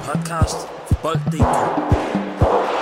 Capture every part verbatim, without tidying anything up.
podcast for bold punktum d k.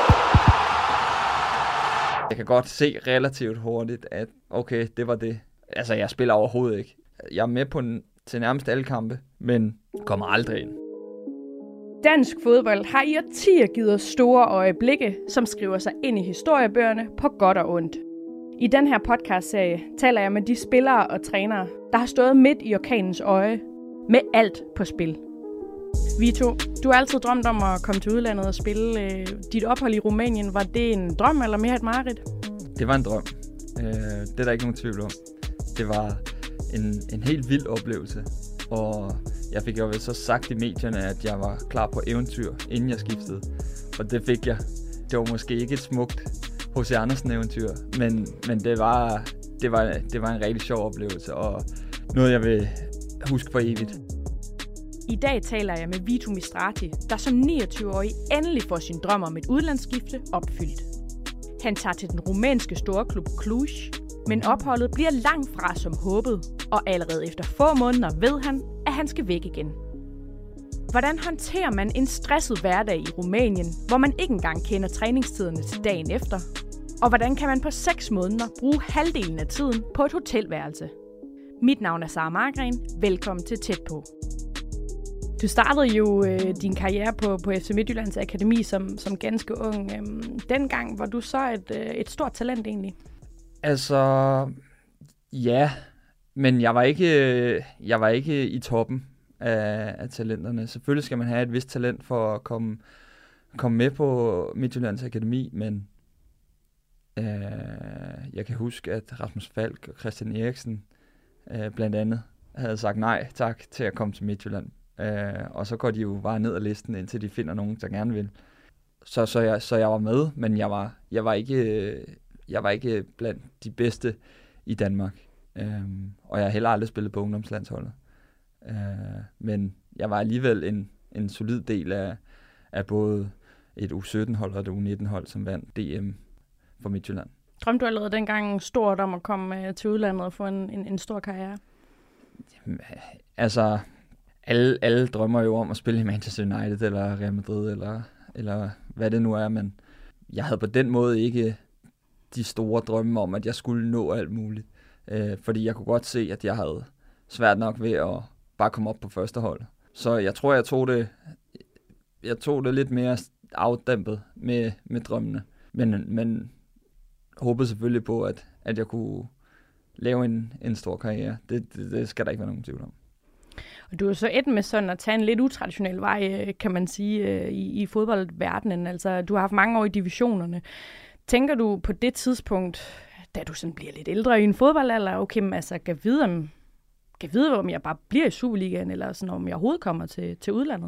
Jeg kan godt se relativt hurtigt, at okay, det var det. Altså, jeg spiller overhovedet ikke. Jeg er med på en, til nærmest alle kampe, men kommer aldrig ind. Dansk fodbold har i årtier givet os store øjeblikke, som skriver sig ind i historiebøgerne på godt og ondt. I den her podcastserie taler jeg med de spillere og trænere, der har stået midt i orkanens øje, med alt på spil. Vito, du har altid drømt om at komme til udlandet og spille. Dit ophold i Rumænien, var det en drøm eller mere et mareridt? Det var en drøm. Det er der ikke nogen tvivl om. Det var en, en helt vild oplevelse, og jeg fik jo så sagt i medierne, at jeg var klar på eventyr, inden jeg skiftede. Og det fik jeg. Det var måske ikke et smukt H C Andersen eventyr, men, men det, var, det, var, det var en rigtig sjov oplevelse, og noget jeg vil huske for evigt. I dag taler jeg med Vito Mistrati, der som niogtyve-årig endelig får sin drøm om et udlandsskifte opfyldt. Han tager til den rumænske storklub Cluj, men opholdet bliver langt fra som håbet, og allerede efter få måneder ved han, at han skal væk igen. Hvordan håndterer man en stresset hverdag i Rumænien, hvor man ikke engang kender træningstiderne til dagen efter? Og hvordan kan man på seks måneder bruge halvdelen af tiden på et hotelværelse? Mit navn er Sara Margren. Velkommen til Tæt på. Du startede jo øh, din karriere på, på F C Midtjyllands Akademi som, som ganske ung. Øhm, dengang var du så et, øh, et stort talent egentlig? Altså, ja, men jeg var ikke, jeg var ikke i toppen af, af talenterne. Selvfølgelig skal man have et vist talent for at komme, komme med på Midtjyllands Akademi, men øh, jeg kan huske, at Rasmus Falk og Christian Eriksen øh, blandt andet havde sagt nej tak til at komme til Midtjylland. Uh, og så går de jo bare ned ad listen, indtil de finder nogen, der gerne vil. Så, så, jeg, så jeg var med, men jeg var, jeg var, ikke, jeg var ikke blandt de bedste i Danmark. Um, og jeg har heller aldrig spillet på ungdomslandsholdet. Uh, men jeg var alligevel en, en solid del af, af både et U sytten-hold og et U nitten-hold, som vandt D M for Midtjylland. Drømte du allerede dengang stort om at komme til udlandet og få en, en, en stor karriere? Jamen, altså... Alle, alle drømmer jo om at spille i Manchester United eller Real Madrid eller, eller hvad det nu er, men jeg havde på den måde ikke de store drømme om, at jeg skulle nå alt muligt. Øh, fordi jeg kunne godt se, at jeg havde svært nok ved at bare komme op på første hold. Så jeg tror, jeg tog det, jeg tog det lidt mere afdæmpet med, med drømmene. Men, men håbede selvfølgelig på, at, at jeg kunne lave en, en stor karriere. Det, det, det skal der ikke være nogen tvivl om. Og du er så et med sådan at tage en lidt utraditionel vej, kan man sige, i, i fodboldverdenen. Altså, du har haft mange år i divisionerne. Tænker du på det tidspunkt, da du sådan bliver lidt ældre i en fodboldalder, okay, men altså, kan vide, om, kan vide, om jeg bare bliver i Superligaen, eller sådan, om jeg overhovedet kommer til, til udlandet?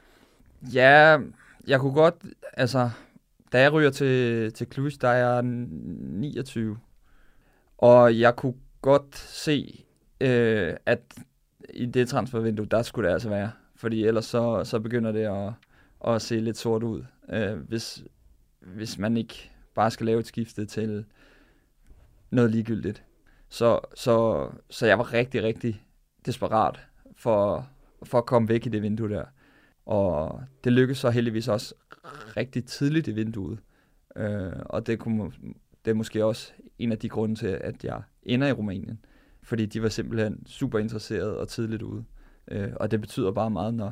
Ja, jeg kunne godt, altså, da jeg ryger til, til Cluj, der er jeg niogtyve. Og jeg kunne godt se, øh, at i det transfervindue, der skulle det altså være. Fordi ellers så, så begynder det at, at se lidt sort ud. Øh, hvis, hvis man ikke bare skal lave et skifte til noget ligegyldigt. Så, så, så jeg var rigtig, rigtig desperat for, for at komme væk i det vindue der. Og det lykkedes så heldigvis også rigtig tidligt i vinduet. Øh, og det, kunne, det er måske også en af de grunde til, at jeg ender i Rumænien. Fordi de var simpelthen super interesserede og tidligt ude. Øh, og det betyder bare meget, når,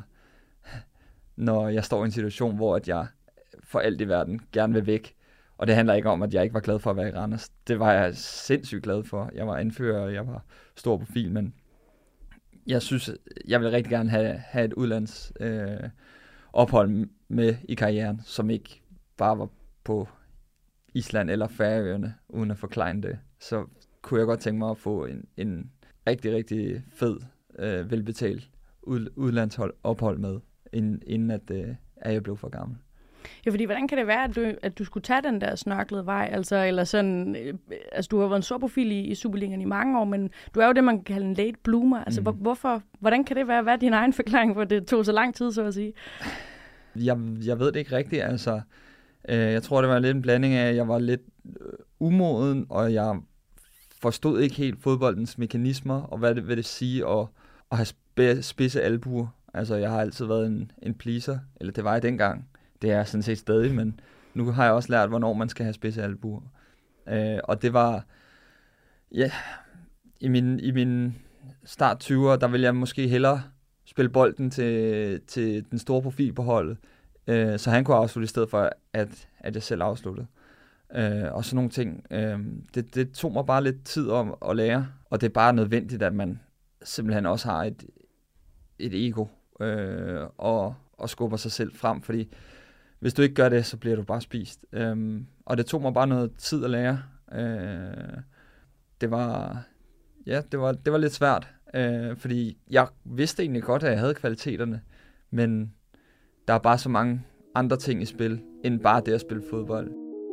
når jeg står i en situation, hvor at jeg for alt i verden gerne vil væk. Og det handler ikke om, at jeg ikke var glad for at være i Randers. Det var jeg sindssygt glad for. Jeg var anfører, og jeg var stor profil, men jeg synes, jeg vil rigtig gerne have, have et udlands øh, ophold med i karrieren, som ikke bare var på Island eller Færøerne, uden at forklare det. Så kunne jeg godt tænke mig at få en, en rigtig, rigtig fed, øh, velbetalt ud, udlandsophold med, inden, inden at, øh, at jeg blev for gammel. Ja, fordi hvordan kan det være, at du, at du skulle tage den der snørklede vej? Altså, eller sådan, øh, altså, du har været en stor profil i, i Superligaen i mange år, men du er jo det, man kan kalde en late bloomer. Altså, mm. hvor, hvorfor, hvordan kan det være? Hvad er din egen forklaring for, at det tog så lang tid, så at sige? Jeg, jeg ved det ikke rigtigt, altså. Øh, jeg tror, det var lidt en blanding af, at jeg var lidt øh, umoden, og jeg forstod ikke helt fodboldens mekanismer, og hvad det vil det sige at, at have spidse albuer. Altså, jeg har altid været en, en pleaser, eller det var jeg dengang. Det er jeg sådan set stadig, men nu har jeg også lært, hvornår man skal have spidse albuer. Øh, og det var, ja, i min, i min start tyverne, der ville jeg måske hellere spille bolden til, til den store profil på holdet, øh, så han kunne afslutte i stedet for, at, at jeg selv afsluttede. Øh, og sådan nogle ting. Øh, det, det tog mig bare lidt tid om at lære, og det er bare nødvendigt, at man simpelthen også har et, et ego, øh, og, og skubber sig selv frem, fordi hvis du ikke gør det, så bliver du bare spist. Øh, og det tog mig bare noget tid at lære. Øh, det var, ja, det var, det var lidt svært, øh, fordi jeg vidste egentlig godt, at jeg havde kvaliteterne, men der er bare så mange andre ting i spil, end bare det at spille fodbold.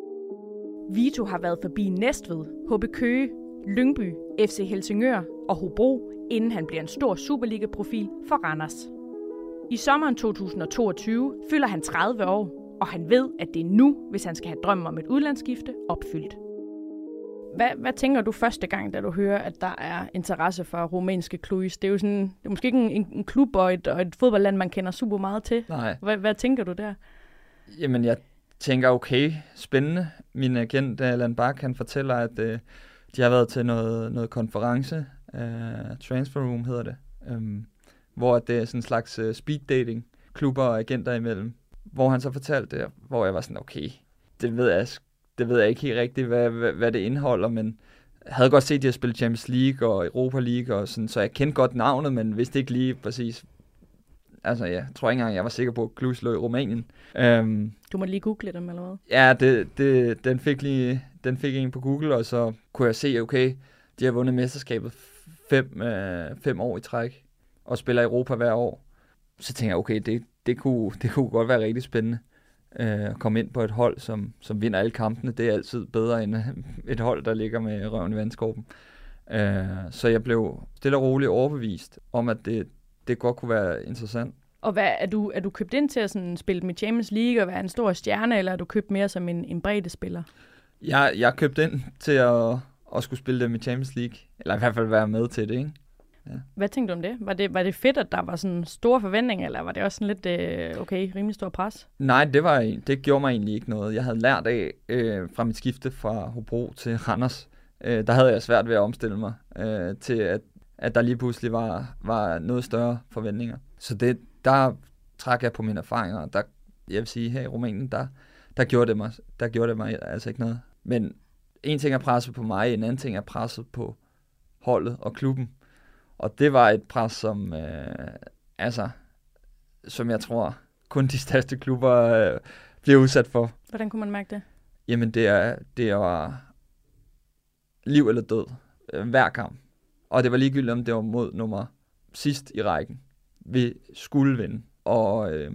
Vito har været forbi Næstved, H B Køge, Lyngby, F C Helsingør og Hobro, inden han bliver en stor Superliga-profil for Randers. I sommeren to tusind toogtyve fylder han tredive år, og han ved, at det er nu, hvis han skal have drømmen om et udlandsskifte opfyldt. Hvad, hvad tænker du første gang, da du hører, at der er interesse for rumænske Cluj? Det er jo sådan, det er måske ikke en, en klub og et, og et fodboldland, man kender super meget til. Nej. Hvad, hvad tænker du der? Jamen, jeg tænker, okay, spændende. Min agent, Allan Bak, han fortæller, at øh, de har været til noget, noget konference, øh, Transfer Room hedder det, øh, hvor det er sådan en slags øh, speed dating, klubber og agenter imellem, hvor han så fortalte det, hvor jeg var sådan, okay, det ved jeg, det ved jeg ikke helt rigtigt, hvad, hvad, hvad det indeholder, men jeg havde godt set, at de har spillet Champions League og Europa League, og sådan, så jeg kendte godt navnet, men vidste ikke lige præcis. Altså, ja, jeg tror ikke engang, jeg var sikker på, at Cluj lå i Rumænien. Um, du må lige google dem, eller hvad? Ja, det, det, den, fik lige, den fik en på Google, og så kunne jeg se, okay, de har vundet mesterskabet fem, øh, fem år i træk, og spiller Europa hver år. Så tænkte jeg, okay, det, det, kunne, det kunne godt være rigtig spændende øh, at komme ind på et hold, som, som vinder alle kampene. Det er altid bedre end et hold, der ligger med røven i vandskorben. Øh, så jeg blev stille og roligt overbevist om, at det det godt kunne være interessant. Og hvad, er, du, er du købt ind til at sådan spille med Champions League og være en stor stjerne, eller er du købt mere som en, en breddespiller? Jeg, jeg er købt ind til at, at skulle spille dem i Champions League, eller i hvert fald være med til det, ikke? Ja. Hvad tænkte du om det? Var det, var det fedt, at der var sådan store forventninger, eller var det også sådan lidt, øh, okay, rimelig stor pres? Nej, det, var, det gjorde mig egentlig ikke noget. Jeg havde lært af, øh, fra mit skifte fra Hobro til Randers, øh, der havde jeg svært ved at omstille mig øh, til, at at der lige pludselig var, var noget større forventninger. Så det, der trak jeg på mine erfaringer. Der, jeg vil sige, her i Rumænien, der, der, gjorde det mig, der gjorde det mig altså ikke noget. Men en ting er presset på mig, en anden ting er presset på holdet og klubben. Og det var et pres, som, øh, altså, som jeg tror, kun de største klubber øh, bliver udsat for. Hvordan kunne man mærke det? Jamen, det er, det var liv eller død. Hver kamp. Og det var ligegyldigt, om det var mod nummer sidst i rækken. Vi skulle vinde, og øh,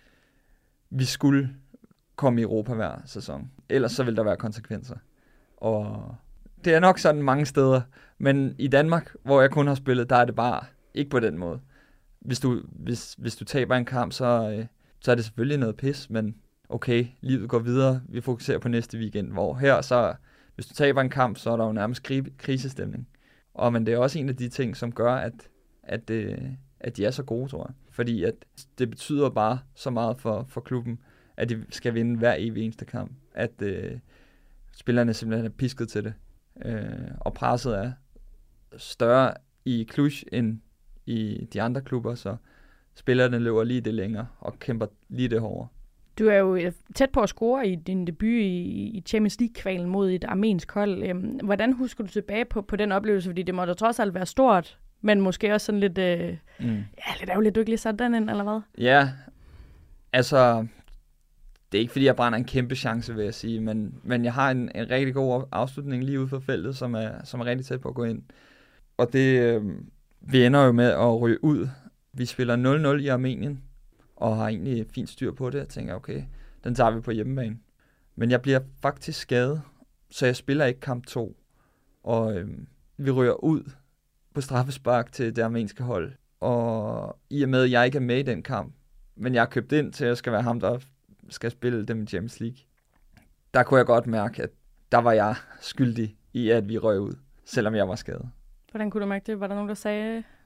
vi skulle komme i Europa hver sæson. Ellers så ville der være konsekvenser. Og det er nok sådan mange steder, men i Danmark, hvor jeg kun har spillet, der er det bare ikke på den måde. Hvis du, hvis, hvis du taber en kamp, så, øh, så er det selvfølgelig noget pis, men okay, livet går videre. Vi fokuserer på næste weekend, hvor her så, hvis du taber en kamp, så er der jo nærmest kri- krisestemning. Og men det er også en af de ting, som gør, at, at, øh, at de er så gode, tror jeg. Fordi at det betyder bare så meget for, for klubben, at de skal vinde hver evig eneste kamp. At øh, spillerne simpelthen er pisket til det. Øh, og presset er større i Cluj end i de andre klubber, så spillerne løber lige det længere og kæmper lige det hårdere. Du er jo tæt på at score i din debut i Champions League-kvalen mod et armensk hold. Hvordan husker du tilbage på, på den oplevelse? Fordi det må da trods alt være stort, men måske også sådan lidt, øh, mm. ja, lidt ærgerligt, du ikke lige satte den ind, eller hvad? Ja, altså, det er ikke fordi, jeg brænder en kæmpe chance, vil jeg sige, men, men jeg har en, en rigtig god afslutning lige ude for feltet, som er, som er rigtig tæt på at gå ind. Og det, øh, vi ender jo med at ryge ud. Vi spiller nul nul i Armenien, og har egentlig fint styr på det. Jeg tænker, okay, den tager vi på hjemmebane. Men jeg bliver faktisk skadet, så jeg spiller ikke kamp to. Og øh, vi ryger ud på straffespark til det armenske hold. Og i og med, at jeg ikke er med i den kamp, men jeg er købt ind til, at jeg skal være ham, der skal spille dem i Champions League. Der kunne jeg godt mærke, at der var jeg skyldig i, at vi røg ud, selvom jeg var skadet. Hvordan kunne du mærke det? Var der nogen, der sagde,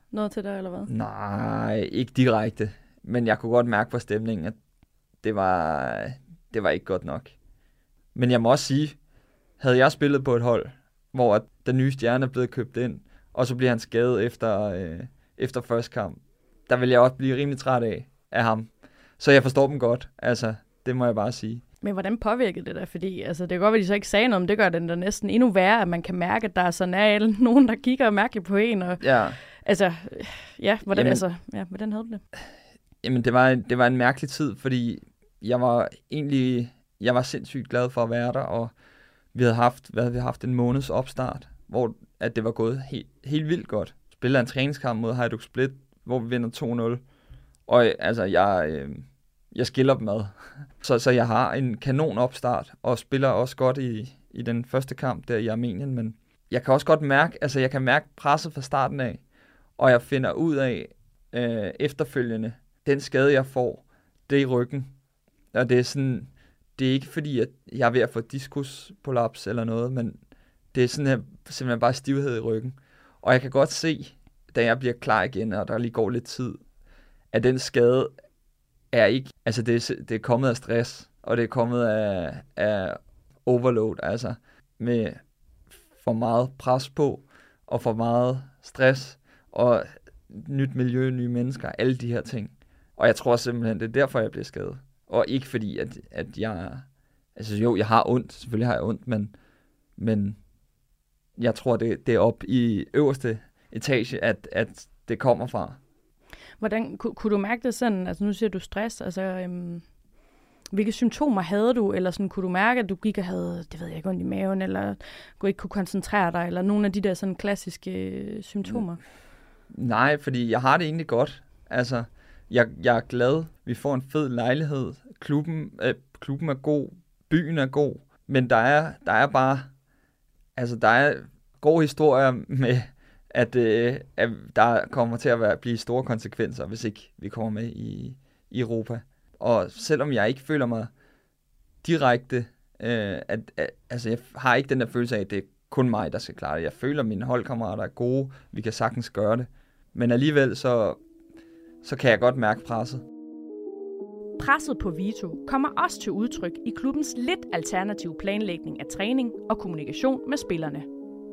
noget til dig, eller hvad? Nej, ikke direkte. Men jeg kunne godt mærke på stemningen, at det var, det var ikke godt nok. Men jeg må også sige, havde jeg spillet på et hold, hvor den nye stjerne er blevet købt ind, og så bliver han skadet efter, øh, efter første kamp, der vil jeg også blive rimelig træt af, af ham. Så jeg forstår dem godt, altså, det må jeg bare sige. Men hvordan påvirkede det dig? Fordi altså, det kan godt være, at de så ikke sagde noget, men det gør den der næsten endnu værre, at man kan mærke, at der er sådan er nogen, der kigger mærkeligt på en. Og, ja. Altså, ja, hvordan, jamen, altså, ja, hvordan havde du det? Jamen, det var, det var en mærkelig tid, fordi jeg var egentlig, jeg var sindssygt glad for at være der, og vi havde haft, hvad havde vi haft en måneds opstart, hvor at det var gået helt, helt vildt godt. Spillede en træningskamp mod Hajduk Split, hvor vi vinder to nul. Og altså, jeg, øh, jeg skiller dem ad. Så, så jeg har en kanon opstart, og spiller også godt i, i den første kamp der i Armenien, men jeg kan også godt mærke, altså jeg kan mærke presset fra starten af, og jeg finder ud af øh, efterfølgende, den skade jeg får, det er i ryggen. Og det er sådan, det er ikke fordi, at jeg er ved at få diskusprolaps eller noget, men det er sådan her, simpelthen bare stivhed i ryggen. Og jeg kan godt se, da jeg bliver klar igen, og der lige går lidt tid, at den skade er ikke, altså det er, det er kommet af stress, og det er kommet af, af overload, altså med for meget pres på, og for meget stress, og nyt miljø, nye mennesker, alle de her ting. Og jeg tror simpelthen, det er derfor, jeg bliver skadet. Og ikke fordi, at, at jeg, altså jo, jeg har ondt, selvfølgelig har jeg ondt, men, men jeg tror, det, det er op i øverste etage, at, at det kommer fra. Hvordan, kunne, kunne du mærke det sådan, altså nu siger du stress, altså øhm, hvilke symptomer havde du, eller sådan, kunne du mærke, at du gik og havde, det ved jeg ikke, ondt i maven, eller kunne ikke kunne koncentrere dig, eller nogle af de der sådan klassiske øh, symptomer? Nej, fordi jeg har det egentlig godt. Altså, jeg, jeg er glad, vi får en fed lejlighed, klubben, øh, klubben er god, byen er god, men der er, der er bare, altså der er gode historier med, at, øh, at der kommer til at være, blive store konsekvenser, hvis ikke vi kommer med i, i Europa. Og selvom jeg ikke føler mig direkte, øh, at, at, altså jeg har ikke den der følelse af, at det er kun mig, der skal klare det. Jeg føler, at mine holdkammerater er gode, vi kan sagtens gøre det. Men alligevel, så, så kan jeg godt mærke presset. Presset på Vito kommer også til udtryk i klubbens lidt alternative planlægning af træning og kommunikation med spillerne.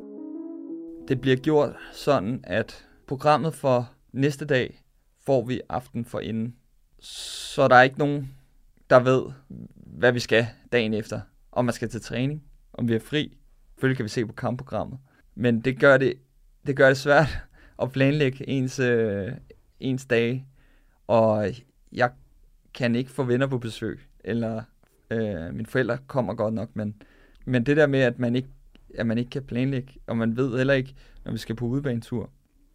Det bliver gjort sådan, at programmet for næste dag får vi aften for inden. Så der er ikke nogen, der ved, hvad vi skal dagen efter. Om man skal til træning, om vi er fri. Selvfølgelig kan vi se på kampprogrammet. Men det gør det, det, gør det svært at planlægge ens, øh, ens dage. Og jeg kan ikke få venner på besøg. Eller øh, mine forældre kommer godt nok. Men, men det der med, at man ikke at man ikke kan planlægge, og man ved heller ikke, når vi skal på udebanetur,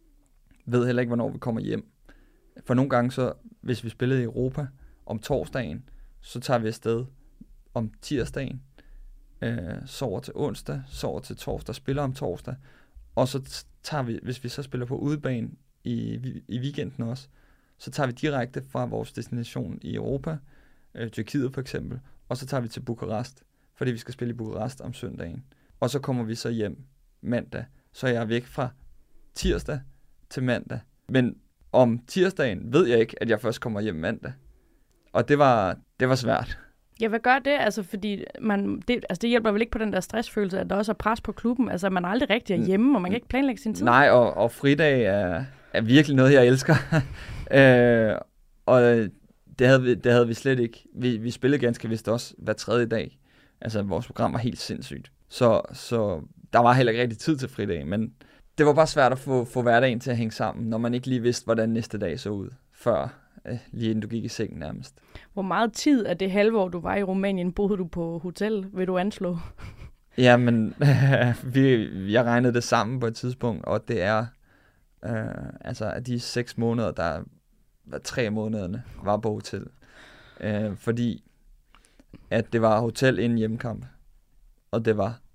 ved heller ikke, hvornår vi kommer hjem. For nogle gange så, hvis vi spillede i Europa om torsdagen, så tager vi afsted om tirsdagen, øh, sover til onsdag, sover til torsdag, spiller om torsdag, og så tager vi, hvis vi så spiller på udebane i, i weekenden også, så tager vi direkte fra vores destination i Europa, øh, Tyrkiet for eksempel, og så tager vi til Bukarest, fordi vi skal spille i Bukarest om søndagen. Og så kommer vi så hjem mandag. Så jeg er væk fra tirsdag til mandag. Men om tirsdagen ved jeg ikke, at jeg først kommer hjem mandag. Og det var, det var svært. Ja, hvad gør det? Altså, fordi man, det, altså, det hjælper vel ikke på den der stressfølelse, at der også er pres på klubben. Altså, man aldrig rigtig er hjemme, og man kan ikke planlægge sin tid. Nej, og, og fridag er, er virkelig noget, jeg elsker. øh, og det havde, vi, det havde vi slet ikke. Vi, vi spillede ganske vist også hver tredje dag. Altså, vores program var helt sindssygt. Så, så der var heller ikke rigtig tid til fridag, men det var bare svært at få, få hverdagen til at hænge sammen, når man ikke lige vidste, hvordan næste dag så ud, før øh, lige inden du gik i sengen nærmest. Hvor meget tid af det halve år, du var i Rumænien, boede du på hotel, vil du anslå? Jamen, vi, jeg regnede det sammen på et tidspunkt, og det er, øh, altså af de seks måneder, der var tre månederne, var på hotel. Øh, fordi, at det var hotel inden hjemmekamp, og det var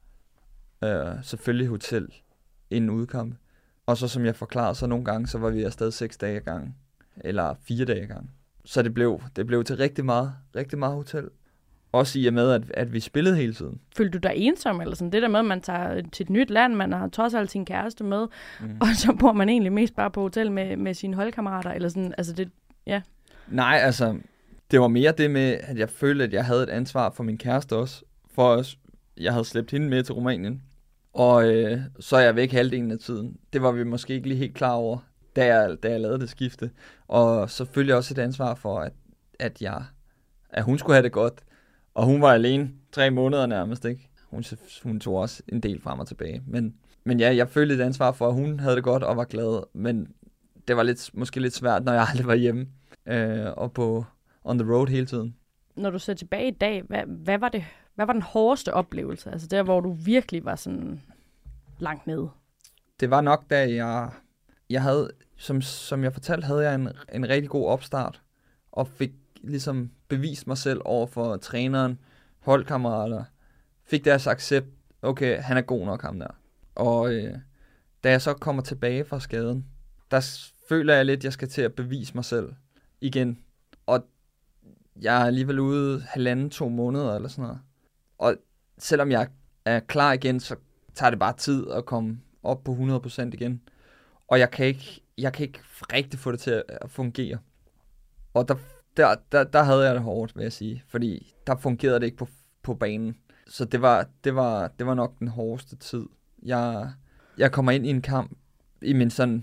øh, selvfølgelig hotel inden udkamp. Og så som jeg forklarede, så nogle gange, så var vi afsted seks dage ad gangen, eller fire dage ad gangen. Så det blev, det blev til rigtig meget, rigtig meget hotel. Også i og med, at, at vi spillede hele tiden. Følte du dig ensom, eller sådan det der med, at man tager til et nyt land, man har trods alt sin kæreste med, mm. og så bor man egentlig mest bare på hotel med, med sine holdkammerater, eller sådan, altså det, ja. Nej, altså, det var mere det med, at jeg følte, at jeg havde et ansvar for min kæreste også, for os. Jeg havde slæbt hende med til Rumænien, og øh, så er jeg væk halvdelen af tiden. Det var vi måske ikke lige helt klar over, da jeg, da jeg lavede det skifte. Og selvfølgelig også et ansvar for, at, at, jeg, at hun skulle have det godt. Og hun var alene tre måneder nærmest, ikke? Hun, hun tog også en del frem og tilbage. Men, men ja, jeg følte et ansvar for, at hun havde det godt og var glad. Men det var lidt, måske lidt svært, når jeg aldrig var hjemme øh, og på on the road hele tiden. Når du ser tilbage i dag, hvad, hvad, var det, hvad var den hårdeste oplevelse? Altså der, hvor du virkelig var sådan langt nede. Det var nok, da jeg, jeg havde, som, som jeg fortalte, havde jeg en, en rigtig god opstart. Og fik ligesom bevist mig selv over for træneren, holdkammerater. Fik deres accept, okay, han er god nok ham der. Og øh, da jeg så kommer tilbage fra skaden, der føler jeg lidt, at jeg skal til at bevise mig selv igen. Og jeg er alligevel ude halvanden, to måneder eller sådan noget. Og selvom jeg er klar igen, så tager det bare tid at komme op på hundrede procent igen. Og jeg kan ikke, jeg kan ikke rigtig få det til at fungere. Og der, der, der, der havde jeg det hårdt, vil jeg sige. Fordi der fungerede det ikke på, på banen. Så det var, det, var, det var nok den hårdeste tid. Jeg, jeg kommer ind i en kamp, i min sådan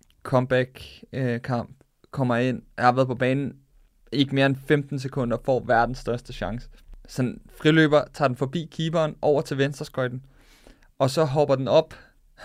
comeback-kamp, øh, kommer ind. Jeg har været på banen ikke mere end femten sekunder, får verdens største chance. Sådan friløber, tager den forbi keeperen, over til venstreskøjten, og så hopper den op.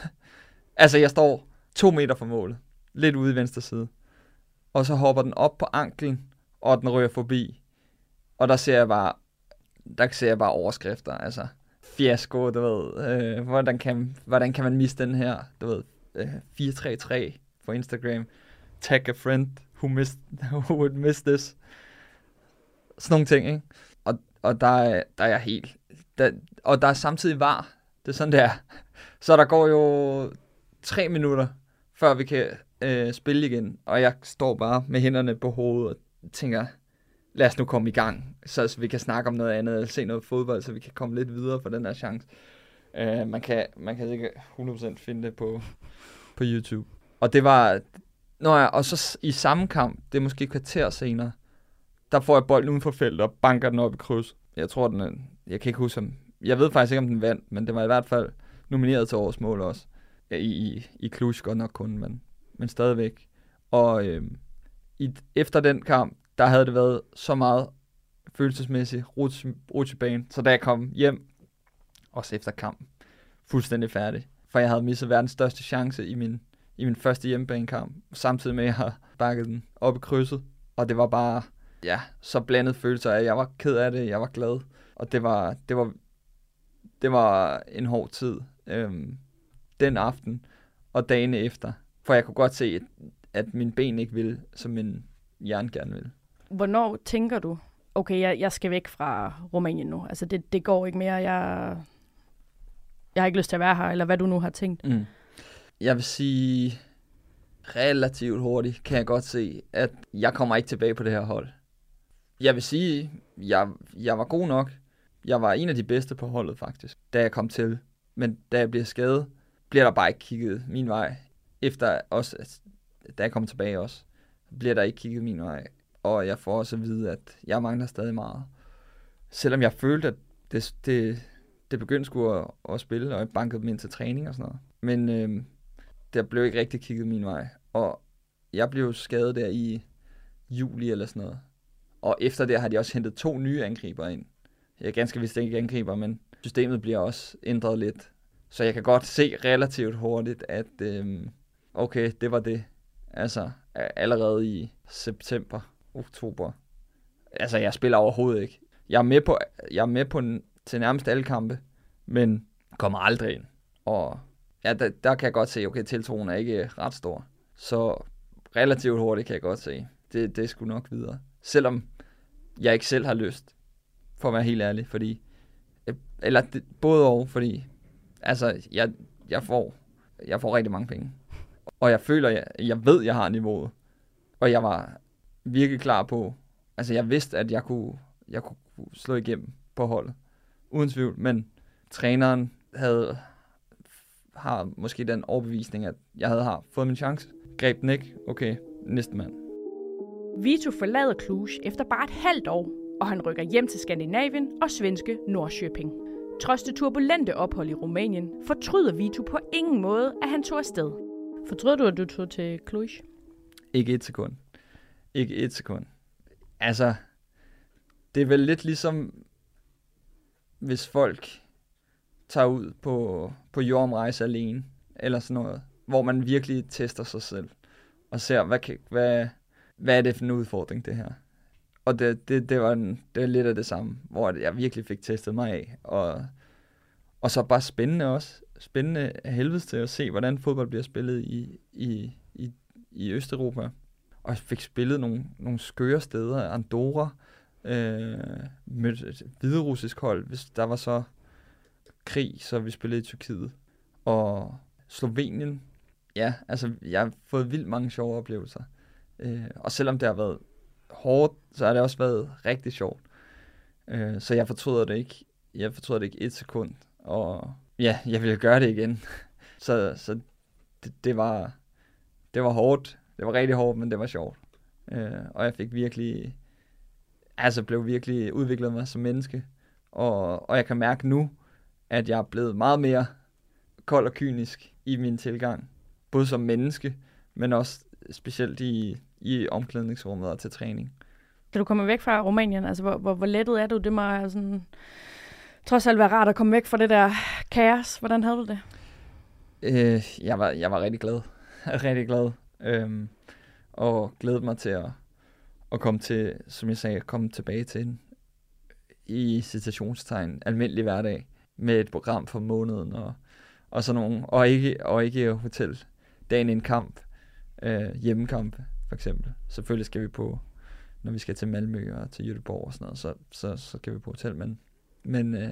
Altså, jeg står to meter fra målet, lidt ude i venstre side. Og så hopper den op på anklen, og den rører forbi. Og der ser jeg bare, der ser jeg bare overskrifter, altså fiasko, du ved. Øh, hvordan, kan, hvordan kan man miste den her, du ved, øh, fire tre tre på Instagram. Tag a friend who, missed, who would miss this. Sådan nogle ting, ikke? Og, og der, er, der er jeg helt... Der, og der er samtidig var. Det er sådan, der. Så der går jo tre minutter, før vi kan øh, spille igen. Og jeg står bare med hænderne på hovedet og tænker, lad os nu komme i gang, så, så vi kan snakke om noget andet, eller se noget fodbold, så vi kan komme lidt videre for den her chance. Uh, man kan man kan ikke hundrede procent finde det på, på YouTube. Og det var... Nå ja, og så i samme kamp, det er måske et kvarter senere, der får jeg bolden uden for feltet og banker den op i kryds. Jeg tror, den er, jeg kan ikke huske, om, jeg ved faktisk ikke, om den vandt, men det var i hvert fald nomineret til årets mål også. Ja, i, i, i Cluj godt nok kun, men, men stadigvæk. Og øh, i, efter den kamp, der havde det været så meget følelsesmæssigt rutsjebane, så da jeg kom hjem, også efter kampen, fuldstændig færdig. For jeg havde misset verdens største chance i min i min første hjemmebanekamp, samtidig med, at jeg havde bakket den op i krydset. Og det var bare, ja, så blandet følelser af, jeg var ked af det, jeg var glad. Og det var, det var, det var en hård tid øhm, den aften og dagen efter. For jeg kunne godt se, at, at min ben ikke ville, som min hjerne gerne ville. Hvornår tænker du, okay, jeg, jeg skal væk fra Rumænien nu? Altså, det, det går ikke mere, jeg, jeg har ikke lyst til at være her, eller hvad du nu har tænkt. Mm. Jeg vil sige, relativt hurtigt kan jeg godt se, at jeg kommer ikke tilbage på det her hold. Jeg vil sige, jeg, jeg var god nok. Jeg var en af de bedste på holdet faktisk, da jeg kom til. Men da jeg bliver skadet, bliver der bare ikke kigget min vej. Efter også, da jeg kom tilbage også, bliver der ikke kigget min vej. Og jeg får også at vide, at jeg mangler stadig meget. Selvom jeg følte, at det, det, det begyndte sgu at, at spille, og jeg bankede dem ind til træning og sådan noget. Men øh, der blev ikke rigtig kigget min vej. Og jeg blev skadet der i juli eller sådan noget. Og efter det har de også hentet to nye angriber ind. Jeg er ganske vist ikke angriber, men systemet bliver også ændret lidt. Så jeg kan godt se relativt hurtigt, at øh, okay, det var det. Altså allerede i september, oktober. Altså jeg spiller overhovedet ikke. Jeg er med på, jeg er med på en, til nærmest alle kampe, men kommer aldrig ind. Og ja, der, der kan jeg godt se, okay, tiltroen er ikke ret stor. Så relativt hurtigt kan jeg godt se, det, det er sgu nok videre. Selvom jeg ikke selv har lyst, for at være helt ærlig, fordi, eller det, både og, fordi, altså, jeg, jeg, får, jeg får rigtig mange penge. Og jeg føler, jeg, jeg ved, jeg har niveauet. Og jeg var virkelig klar på, altså jeg vidste, at jeg kunne, jeg kunne kunne slå igennem på holdet. Uden tvivl, men træneren havde, har måske den overbevisning, at jeg havde har fået min chance. Greb den ikke. Okay, næste mand. Vito forlader Cluj efter bare et halvt år, og han rykker hjem til Skandinavien og svenske Norrköping. Trods det turbulente ophold i Rumænien, fortryder Vito på ingen måde, at han tog afsted. Fortryder du, at du tog til Cluj? Ikke et sekund. Ikke et sekund. Altså, det er vel lidt ligesom, hvis folk tager ud på, på jordomrejse alene, eller sådan noget, hvor man virkelig tester sig selv, og ser, hvad, kan, hvad, hvad er det for en udfordring, det her. Og det, det, det, var, en, det var lidt af det samme, hvor jeg virkelig fik testet mig af, og, og så bare spændende også. Spændende af helvedes til at se, hvordan fodbold bliver spillet i, i, i, i Østeuropa. Og jeg fik spillet nogle, nogle skøre steder, Andorra, øh, med et hviderussisk hold, hvis der var så krig, så vi spillede i Tyrkiet. Og Slovenien, ja, altså jeg har fået vildt mange sjove oplevelser. Øh, og selvom det har været hårdt, så har det også været rigtig sjovt. Øh, så jeg fortryder det ikke. Jeg fortryder det ikke et sekund. Og ja, jeg ville gøre det igen. så så det, det var det var hårdt. Det var rigtig hårdt, men det var sjovt. Øh, og jeg fik virkelig, altså blev virkelig udviklet mig som menneske. Og, og jeg kan mærke nu, at jeg er blevet meget mere kold og kynisk i min tilgang. Både som menneske, men også specielt i, i omklædningsrummet og til træning. Kan du komme væk fra Rumænien? Altså, hvor, hvor, hvor lettet er du? Det må sådan, trods alt være rart at komme væk fra det der kaos. Hvordan havde du det? Øh, jeg, var, jeg var rigtig glad. rigtig glad. Øhm, og glædede mig til at, at komme til, som jeg sagde, komme tilbage til en, i citationstegn, almindelig hverdag, med et program for måneden, og, og sådan nogle, og ikke, og ikke hotel, dagen en kamp, øh, hjemmekampe, for eksempel. Selvfølgelig skal vi på, når vi skal til Malmø og til Göteborg og sådan noget, så, så, så skal vi på hotel, men, men øh,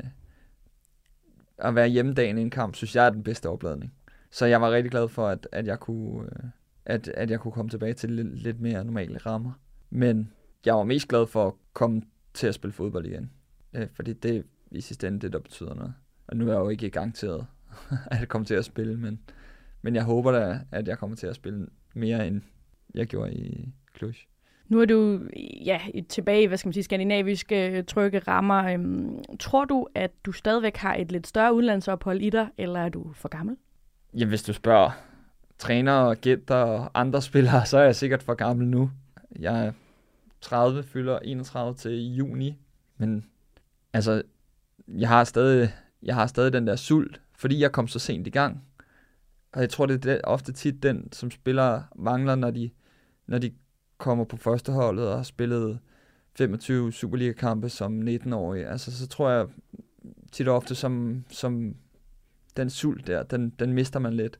at være hjemme dagen i en kamp, synes jeg er den bedste opladning. Så jeg var rigtig glad for, at, at jeg kunne, øh, at, at jeg kunne komme tilbage til lidt, lidt mere normale rammer. Men jeg var mest glad for at komme til at spille fodbold igen. Øh, fordi det er i sidste ende det, der betyder noget. Og nu er jeg jo ikke garanteret at komme til at spille, men, men jeg håber da, at jeg kommer til at spille mere, end jeg gjorde i Cluj. Nu er du ja, tilbage i, hvad skal man sige, skandinaviske trygge rammer. Øhm, tror du, at du stadigvæk har et lidt større udlandsophold i dig, eller er du for gammel? Ja, hvis du spørger trænere, agenter og andre spillere, så er jeg sikkert for gammel nu. Jeg er tredive, fylder enogtredive til juni, men altså, jeg har stadig, jeg har stadig den der sult, fordi jeg kom så sent i gang. Og jeg tror, det er ofte tit den, som spillere mangler, når de, når de kommer på førsteholdet og har spillet femogtyve Superliga-kampe som nitten-årige. Altså, så tror jeg tit og ofte, som, som den sult der, den, den mister man lidt.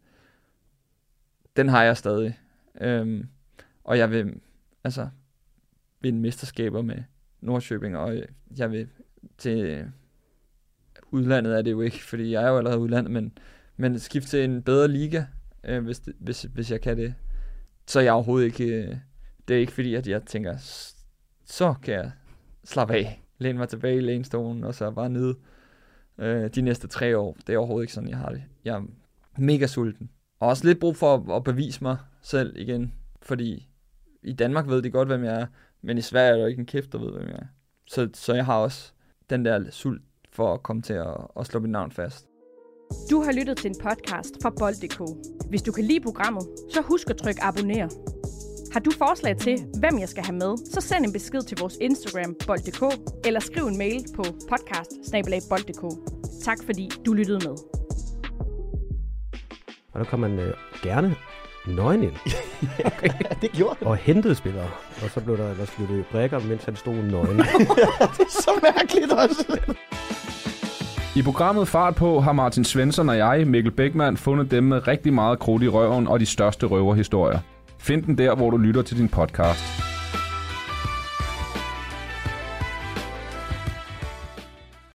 Den har jeg stadig. Øhm, og jeg vil, altså, vinde mesterskaber med Norrköping, og jeg vil til udlandet er det jo ikke, fordi jeg er jo allerede udlandet, men, men skifte til en bedre liga, øh, hvis, det, hvis, hvis jeg kan det. Så er jeg overhovedet ikke, øh, det er ikke fordi, at jeg tænker, så kan jeg slappe af, læne mig tilbage i lænestolen, og så bare nyde øh, de næste tre år. Det er overhovedet ikke sådan, jeg har det. Jeg er mega sulten. Og også lidt brug for at, at bevise mig selv igen, fordi i Danmark ved de godt, hvem jeg er, men i Sverige er der ikke en kæft, der ved, hvem jeg er. Så, så jeg har også den der sult for at komme til at, at slå mit navn fast. Du har lyttet til en podcast fra bold punktum d k. Hvis du kan lide programmet, så husk at trykke abonner. Har du forslag til, hvem jeg skal have med, så send en besked til vores Instagram bold punktum d k, eller skriv en mail på podcast snabel-a bold punktum d k. Tak fordi du lyttede med. Og der kom man øh, gerne nøgen ind. Okay, det gjorde det. Og hentede spillere. Og så blev der ellers flyttet brækker, mens han stod nøgen. Det er så mærkeligt også. I programmet Fart på har Martin Svensson og jeg, Mikkel Bækman, fundet dem med rigtig meget krudt i røven og de største røverhistorier. Find den der, hvor du lytter til din podcast.